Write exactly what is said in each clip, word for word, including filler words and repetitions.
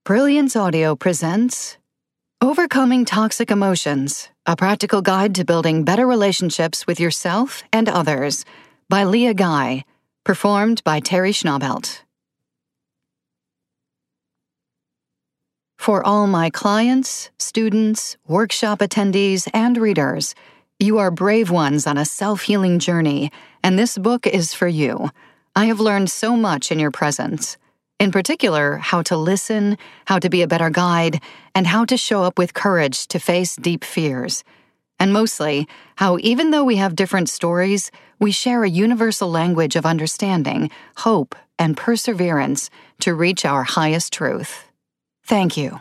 Brilliance Audio presents Overcoming Toxic Emotions, a practical guide to building better relationships with yourself and others by Leah Guy, performed by Terry Schnaubelt. For all my clients, students, workshop attendees, and readers, you are brave ones on a self-healing journey, and this book is for you. I have learned so much in your presence. In particular, how to listen, how to be a better guide, and how to show up with courage to face deep fears. And mostly, how even though we have different stories, we share a universal language of understanding, hope, and perseverance to reach our highest truth. Thank you.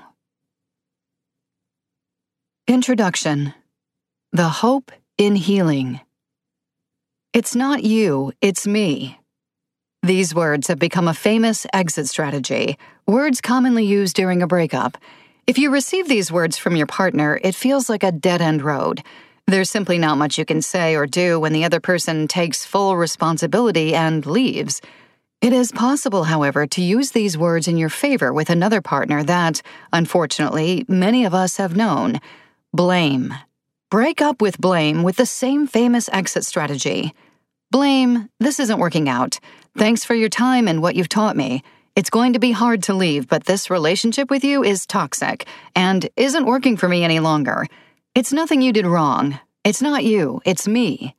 Introduction. The Hope in Healing. It's not you, it's me. These words have become a famous exit strategy, words commonly used during a breakup. If you receive these words from your partner, it feels like a dead-end road. There's simply not much you can say or do when the other person takes full responsibility and leaves. It is possible, however, to use these words in your favor with another partner that, unfortunately, many of us have known. Blame. Break up with blame with the same famous exit strategy. Blame, this isn't working out. Thanks for your time and what you've taught me. It's going to be hard to leave, but this relationship with you is toxic and isn't working for me any longer. It's nothing you did wrong. It's not you, it's me.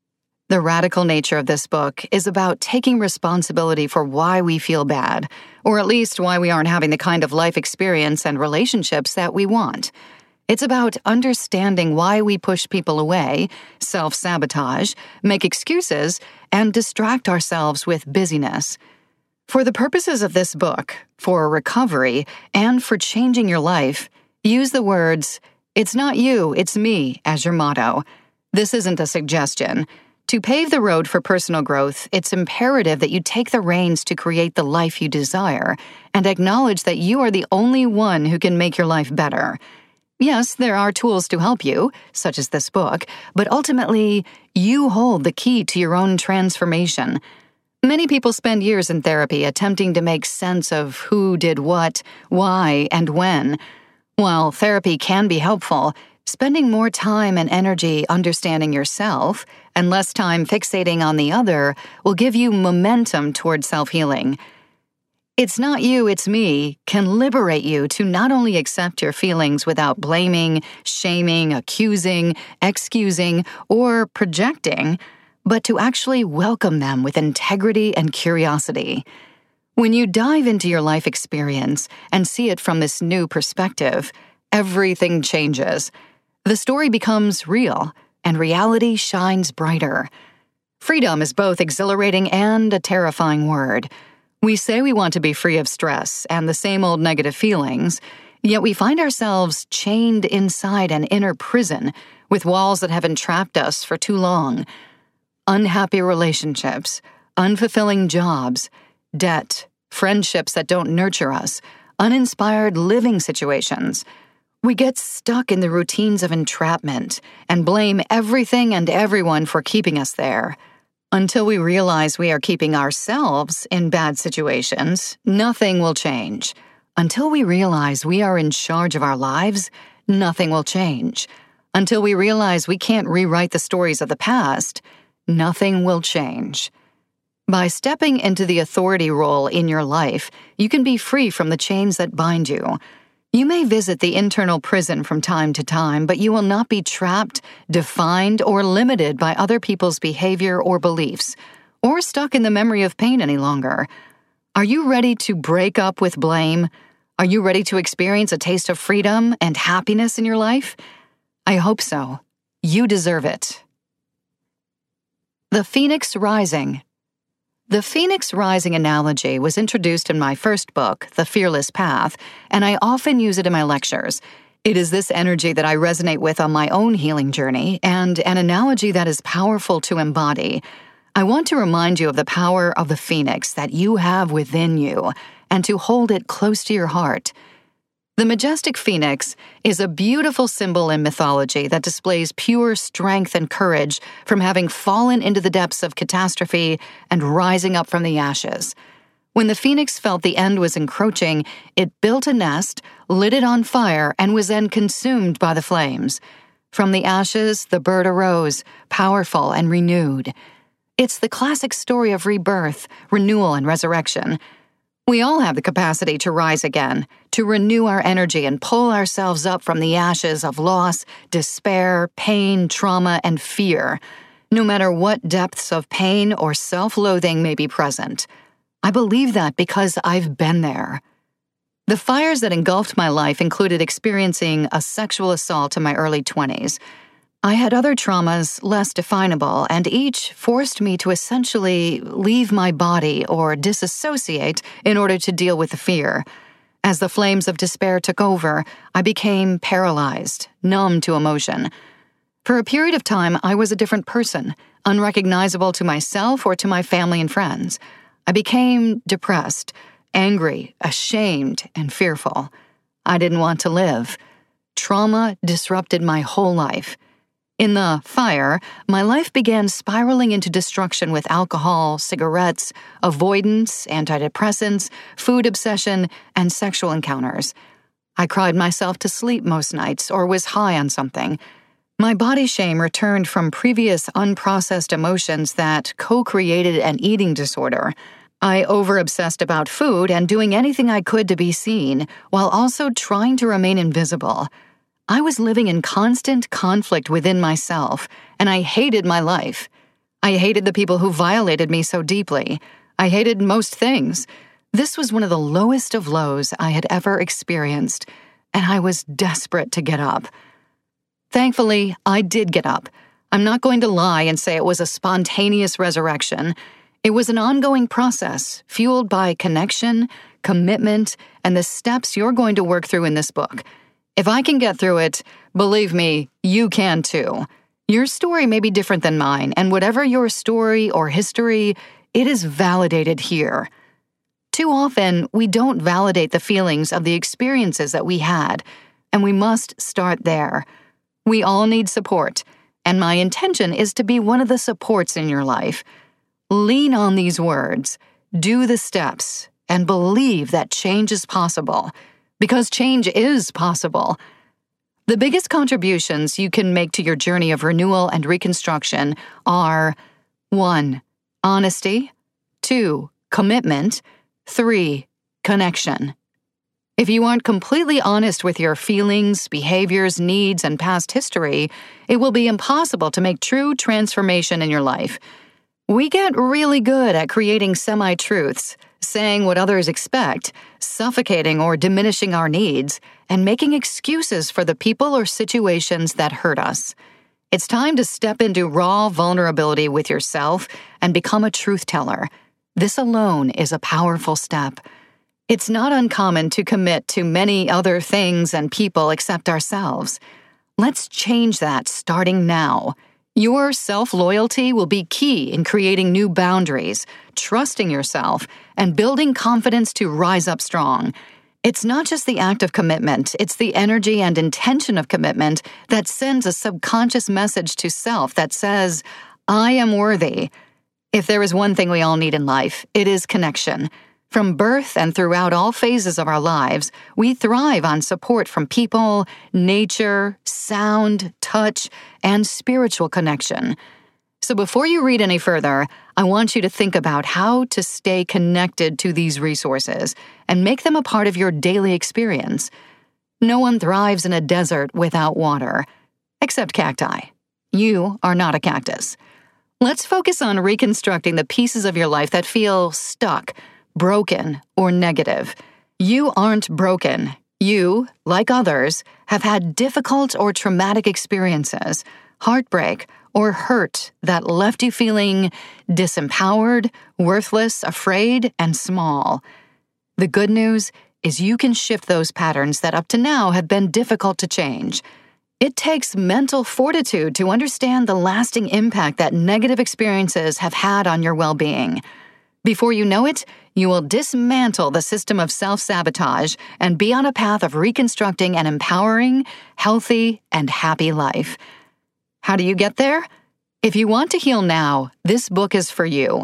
The radical nature of this book is about taking responsibility for why we feel bad, or at least why we aren't having the kind of life experience and relationships that we want. It's about understanding why we push people away, self-sabotage, make excuses, and distract ourselves with busyness. For the purposes of this book, for recovery, and for changing your life, use the words, "It's not you, it's me," as your motto. This isn't a suggestion. To pave the road for personal growth, it's imperative that you take the reins to create the life you desire, and acknowledge that you are the only one who can make your life better. Yes, there are tools to help you, such as this book, but ultimately, you hold the key to your own transformation. Many people spend years in therapy attempting to make sense of who did what, why, and when. While therapy can be helpful, spending more time and energy understanding yourself and less time fixating on the other will give you momentum toward self-healing. "It's not you, it's me" can liberate you to not only accept your feelings without blaming, shaming, accusing, excusing, or projecting, but to actually welcome them with integrity and curiosity. When you dive into your life experience and see it from this new perspective, everything changes. The story becomes real, and reality shines brighter. Freedom is both exhilarating and a terrifying word. We say we want to be free of stress and the same old negative feelings, yet we find ourselves chained inside an inner prison with walls that have entrapped us for too long. Unhappy relationships, unfulfilling jobs, debt, friendships that don't nurture us, uninspired living situations. We get stuck in the routines of entrapment and blame everything and everyone for keeping us there. Until we realize we are keeping ourselves in bad situations, nothing will change. Until we realize we are in charge of our lives, nothing will change. Until we realize we can't rewrite the stories of the past, nothing will change. By stepping into the authority role in your life, you can be free from the chains that bind you. You may visit the internal prison from time to time, but you will not be trapped, defined, or limited by other people's behavior or beliefs, or stuck in the memory of pain any longer. Are you ready to break up with blame? Are you ready to experience a taste of freedom and happiness in your life? I hope so. You deserve it. The Phoenix Rising. The Phoenix Rising analogy was introduced in my first book, The Fearless Path, and I often use it in my lectures. It is this energy that I resonate with on my own healing journey, and an analogy that is powerful to embody. I want to remind you of the power of the phoenix that you have within you, and to hold it close to your heart. The majestic phoenix is a beautiful symbol in mythology that displays pure strength and courage from having fallen into the depths of catastrophe and rising up from the ashes. When the phoenix felt the end was encroaching, it built a nest, lit it on fire, and was then consumed by the flames. From the ashes, the bird arose, powerful and renewed. It's the classic story of rebirth, renewal, and resurrection. We all have the capacity to rise again, to renew our energy and pull ourselves up from the ashes of loss, despair, pain, trauma, and fear, no matter what depths of pain or self-loathing may be present. I believe that because I've been there. The fires that engulfed my life included experiencing a sexual assault in my early twenties. I had other traumas less definable, and each forced me to essentially leave my body or disassociate in order to deal with the fear. As the flames of despair took over, I became paralyzed, numb to emotion. For a period of time, I was a different person, unrecognizable to myself or to my family and friends. I became depressed, angry, ashamed, and fearful. I didn't want to live. Trauma disrupted my whole life. In the fire, my life began spiraling into destruction with alcohol, cigarettes, avoidance, antidepressants, food obsession, and sexual encounters. I cried myself to sleep most nights or was high on something. My body shame returned from previous unprocessed emotions that co-created an eating disorder. I over-obsessed about food and doing anything I could to be seen, while also trying to remain invisible. I was living in constant conflict within myself, and I hated my life. I hated the people who violated me so deeply. I hated most things. This was one of the lowest of lows I had ever experienced, and I was desperate to get up. Thankfully, I did get up. I'm not going to lie and say it was a spontaneous resurrection. It was an ongoing process, fueled by connection, commitment, and the steps you're going to work through in this book. If I can get through it, believe me, you can too. Your story may be different than mine, and whatever your story or history, it is validated here. Too often, we don't validate the feelings of the experiences that we had, and we must start there. We all need support, and my intention is to be one of the supports in your life. Lean on these words, do the steps, and believe that change is possible, because change is possible. The biggest contributions you can make to your journey of renewal and reconstruction are one. Honesty, two. Commitment, three. Connection. If you aren't completely honest with your feelings, behaviors, needs, and past history, it will be impossible to make true transformation in your life. We get really good at creating semi-truths, saying what others expect, suffocating or diminishing our needs, and making excuses for the people or situations that hurt us. It's time to step into raw vulnerability with yourself and become a truth teller. This alone is a powerful step. It's not uncommon to commit to many other things and people except ourselves. Let's change that starting now. Your self-loyalty will be key in creating new boundaries, trusting yourself, and building confidence to rise up strong. It's not just the act of commitment, it's the energy and intention of commitment that sends a subconscious message to self that says, I am worthy. If there is one thing we all need in life, it is connection. From birth and throughout all phases of our lives, we thrive on support from people, nature, sound, touch, and spiritual connection. So before you read any further, I want you to think about how to stay connected to these resources and make them a part of your daily experience. No one thrives in a desert without water, except cacti. You are not a cactus. Let's focus on reconstructing the pieces of your life that feel stuck, broken, or negative. You aren't broken. You, like others, have had difficult or traumatic experiences, heartbreak, or hurt that left you feeling disempowered, worthless, afraid, and small. The good news is you can shift those patterns that up to now have been difficult to change. It takes mental fortitude to understand the lasting impact that negative experiences have had on your well-being. Before you know it, you will dismantle the system of self-sabotage and be on a path of reconstructing an empowering, healthy, and happy life. How do you get there? If you want to heal now, this book is for you.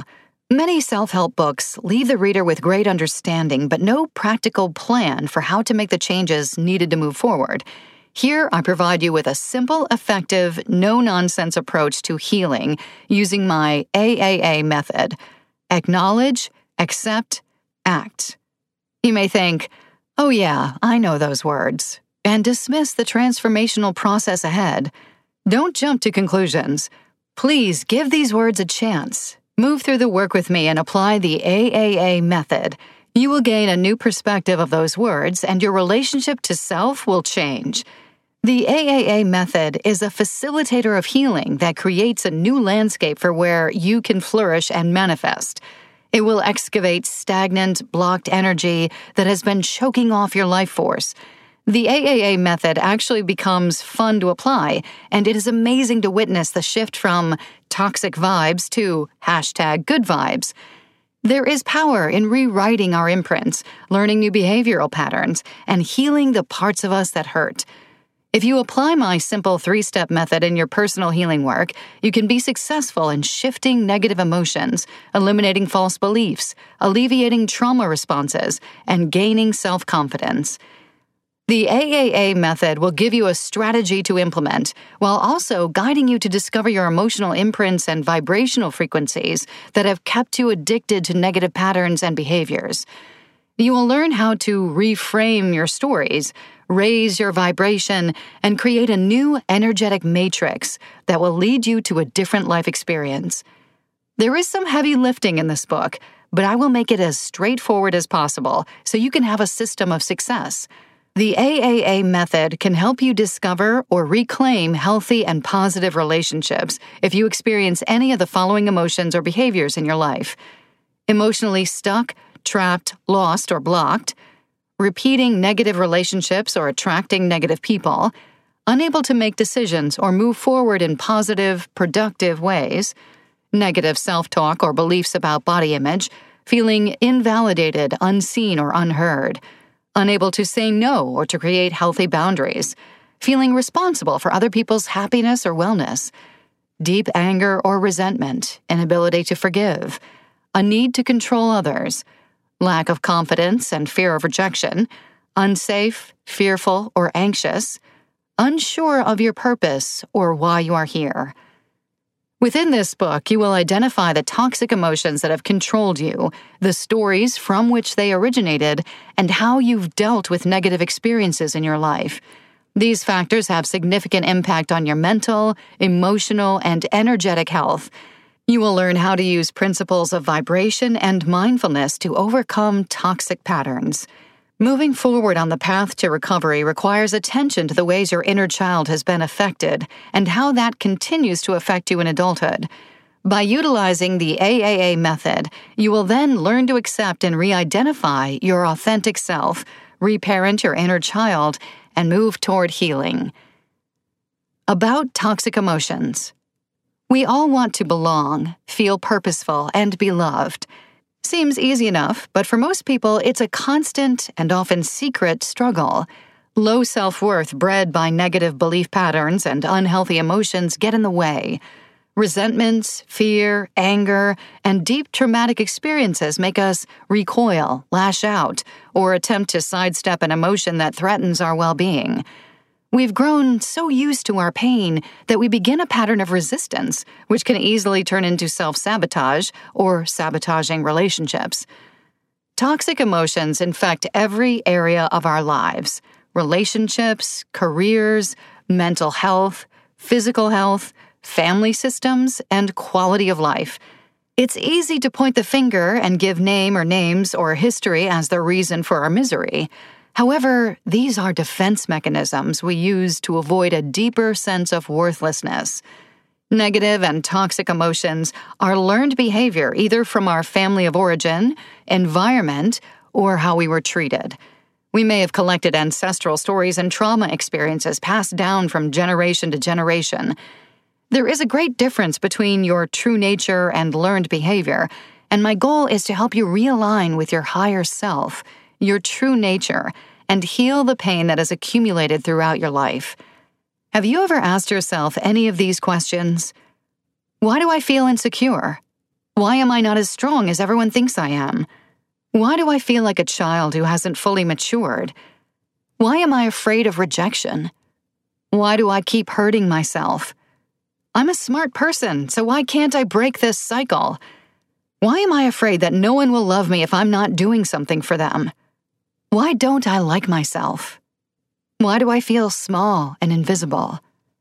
Many self-help books leave the reader with great understanding, but no practical plan for how to make the changes needed to move forward. Here, I provide you with a simple, effective, no-nonsense approach to healing using my A A A method. Acknowledge, accept, act. You may think, oh yeah, I know those words, and dismiss the transformational process ahead. Don't jump to conclusions. Please give these words a chance. Move through the work with me and apply the A A A method. You will gain a new perspective of those words, and your relationship to self will change. The A A A method is a facilitator of healing that creates a new landscape for where you can flourish and manifest. It will excavate stagnant, blocked energy that has been choking off your life force. The A A A method actually becomes fun to apply, and it is amazing to witness the shift from toxic vibes to hashtag good vibes. There is power in rewriting our imprints, learning new behavioral patterns, and healing the parts of us that hurt. If you apply my simple three-step method in your personal healing work, you can be successful in shifting negative emotions, eliminating false beliefs, alleviating trauma responses, and gaining self-confidence. The A A A method will give you a strategy to implement, while also guiding you to discover your emotional imprints and vibrational frequencies that have kept you addicted to negative patterns and behaviors. You will learn how to reframe your stories, raise your vibration, and create a new energetic matrix that will lead you to a different life experience. There is some heavy lifting in this book, but I will make it as straightforward as possible so you can have a system of success. The A A A method can help you discover or reclaim healthy and positive relationships if you experience any of the following emotions or behaviors in your life: emotionally stuck, trapped, lost, or blocked, repeating negative relationships or attracting negative people, unable to make decisions or move forward in positive, productive ways, negative self-talk or beliefs about body image, feeling invalidated, unseen, or unheard, unable to say no or to create healthy boundaries, feeling responsible for other people's happiness or wellness, deep anger or resentment, inability to forgive, a need to control others, lack of confidence and fear of rejection, unsafe, fearful, or anxious, unsure of your purpose or why you are here. Within this book, you will identify the toxic emotions that have controlled you, the stories from which they originated, and how you've dealt with negative experiences in your life. These factors have significant impact on your mental, emotional, and energetic health. You will learn how to use principles of vibration and mindfulness to overcome toxic patterns. Moving forward on the path to recovery requires attention to the ways your inner child has been affected and how that continues to affect you in adulthood. By utilizing the A A A method, you will then learn to accept and re-identify your authentic self, reparent your inner child, and move toward healing. About toxic emotions. We all want to belong, feel purposeful, and be loved. Seems easy enough, but for most people, it's a constant and often secret struggle. Low self-worth bred by negative belief patterns and unhealthy emotions get in the way. Resentments, fear, anger, and deep traumatic experiences make us recoil, lash out, or attempt to sidestep an emotion that threatens our well-being. We've grown so used to our pain that we begin a pattern of resistance, which can easily turn into self-sabotage or sabotaging relationships. Toxic emotions infect every area of our lives: relationships, careers, mental health, physical health, family systems, and quality of life. It's easy to point the finger and give name or names or history as the reason for our misery. However, these are defense mechanisms we use to avoid a deeper sense of worthlessness. Negative and toxic emotions are learned behavior either from our family of origin, environment, or how we were treated. We may have collected ancestral stories and trauma experiences passed down from generation to generation. There is a great difference between your true nature and learned behavior, and my goal is to help you realign with your higher self, your true nature, and heal the pain that has accumulated throughout your life. Have you ever asked yourself any of these questions? Why do I feel insecure? Why am I not as strong as everyone thinks I am? Why do I feel like a child who hasn't fully matured? Why am I afraid of rejection? Why do I keep hurting myself? I'm a smart person, so why can't I break this cycle? Why am I afraid that no one will love me if I'm not doing something for them? Why don't I like myself? Why do I feel small and invisible?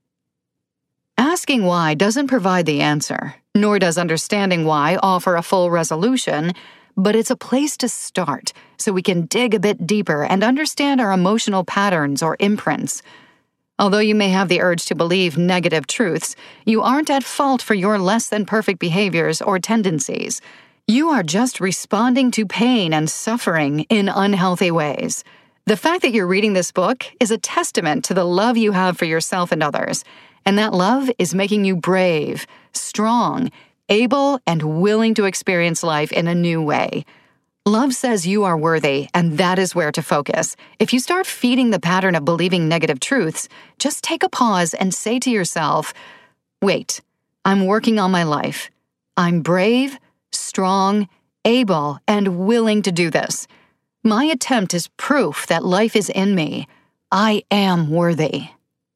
Asking why doesn't provide the answer, nor does understanding why offer a full resolution, but it's a place to start so we can dig a bit deeper and understand our emotional patterns or imprints. Although you may have the urge to believe negative truths, you aren't at fault for your less than perfect behaviors or tendencies. You are just responding to pain and suffering in unhealthy ways. The fact that you're reading this book is a testament to the love you have for yourself and others, and that love is making you brave, strong, able, and willing to experience life in a new way. Love says you are worthy, and that is where to focus. If you start feeding the pattern of believing negative truths, just take a pause and say to yourself, wait, I'm working on my life. I'm brave, strong, able, and willing to do this. My attempt is proof that life is in me. I am worthy.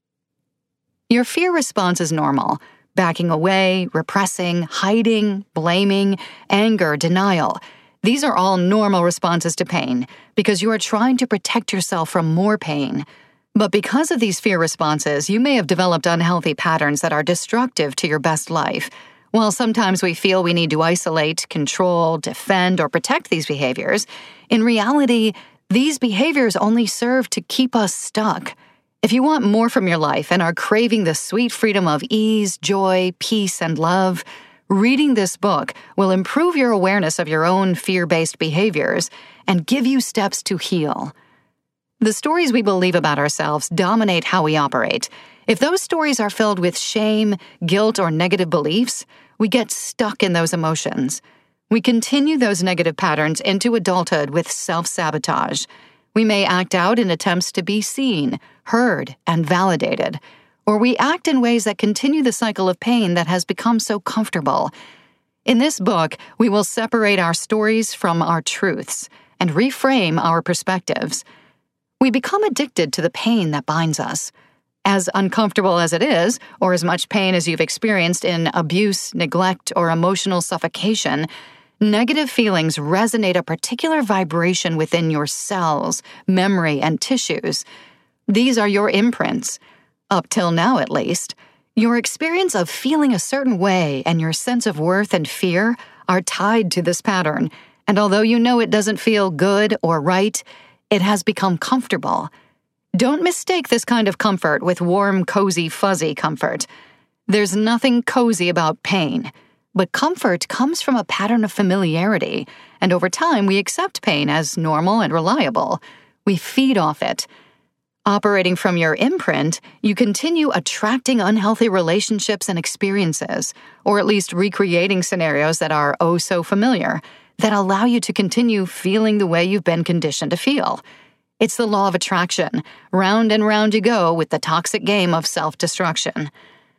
Your fear response is normal. Backing away, repressing, hiding, blaming, anger, denial. These are all normal responses to pain because you are trying to protect yourself from more pain. But because of these fear responses, you may have developed unhealthy patterns that are destructive to your best life. While sometimes we feel we need to isolate, control, defend, or protect these behaviors, in reality, these behaviors only serve to keep us stuck. If you want more from your life and are craving the sweet freedom of ease, joy, peace, and love, reading this book will improve your awareness of your own fear-based behaviors and give you steps to heal. The stories we believe about ourselves dominate how we operate. If those stories are filled with shame, guilt, or negative beliefs, we get stuck in those emotions. We continue those negative patterns into adulthood with self-sabotage. We may act out in attempts to be seen, heard, and validated. Or we act in ways that continue the cycle of pain that has become so comfortable. In this book, we will separate our stories from our truths and reframe our perspectives. We become addicted to the pain that binds us. As uncomfortable as it is, or as much pain as you've experienced in abuse, neglect, or emotional suffocation, negative feelings resonate a particular vibration within your cells, memory, and tissues. These are your imprints. Up till now, at least, your experience of feeling a certain way and your sense of worth and fear are tied to this pattern, and although you know it doesn't feel good or right, it has become comfortable. Don't mistake this kind of comfort with warm, cozy, fuzzy comfort. There's nothing cozy about pain, but comfort comes from a pattern of familiarity, and over time we accept pain as normal and reliable. We feed off it. Operating from your imprint, you continue attracting unhealthy relationships and experiences, or at least recreating scenarios that are oh so familiar, that allow you to continue feeling the way you've been conditioned to feel. It's the law of attraction. Round and round you go with the toxic game of self-destruction.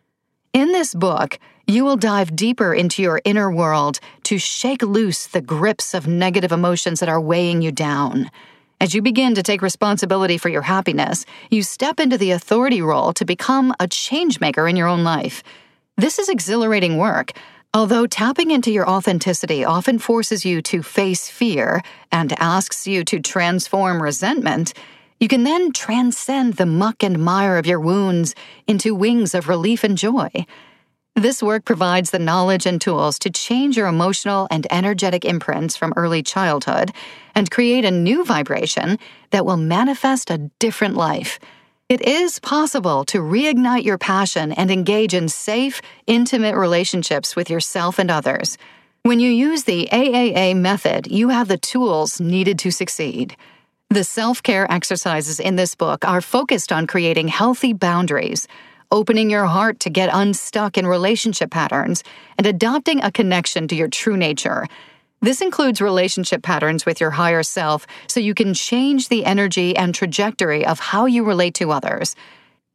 In this book, you will dive deeper into your inner world to shake loose the grips of negative emotions that are weighing you down. As you begin to take responsibility for your happiness, you step into the authority role to become a changemaker in your own life. This is exhilarating work. Although tapping into your authenticity often forces you to face fear and asks you to transform resentment, you can then transcend the muck and mire of your wounds into wings of relief and joy. This work provides the knowledge and tools to change your emotional and energetic imprints from early childhood and create a new vibration that will manifest a different life. It is possible to reignite your passion and engage in safe, intimate relationships with yourself and others. When you use the A A A method, you have the tools needed to succeed. The self-care exercises in this book are focused on creating healthy boundaries, opening your heart to get unstuck in relationship patterns, and adopting a connection to your true nature. This includes relationship patterns with your higher self so you can change the energy and trajectory of how you relate to others.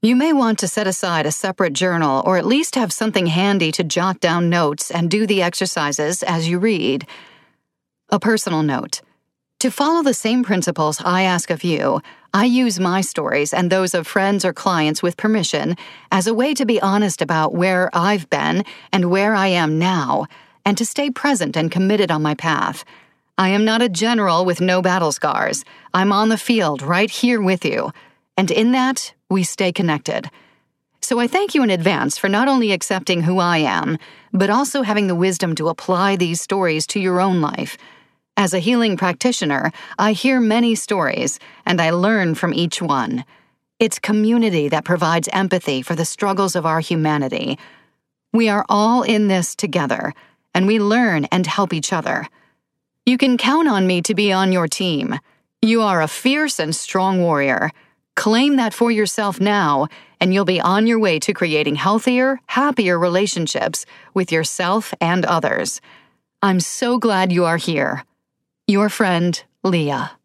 You may want to set aside a separate journal or at least have something handy to jot down notes and do the exercises as you read. A personal note. To follow the same principles I ask of you, I use my stories and those of friends or clients with permission as a way to be honest about where I've been and where I am now, and to stay present and committed on my path. I am not a general with no battle scars. I'm on the field right here with you. And in that, we stay connected. So I thank you in advance for not only accepting who I am, but also having the wisdom to apply these stories to your own life. As a healing practitioner, I hear many stories, and I learn from each one. It's community that provides empathy for the struggles of our humanity. We are all in this together, and we learn and help each other. You can count on me to be on your team. You are a fierce and strong warrior. Claim that for yourself now, and you'll be on your way to creating healthier, happier relationships with yourself and others. I'm so glad you are here. Your friend, Leah.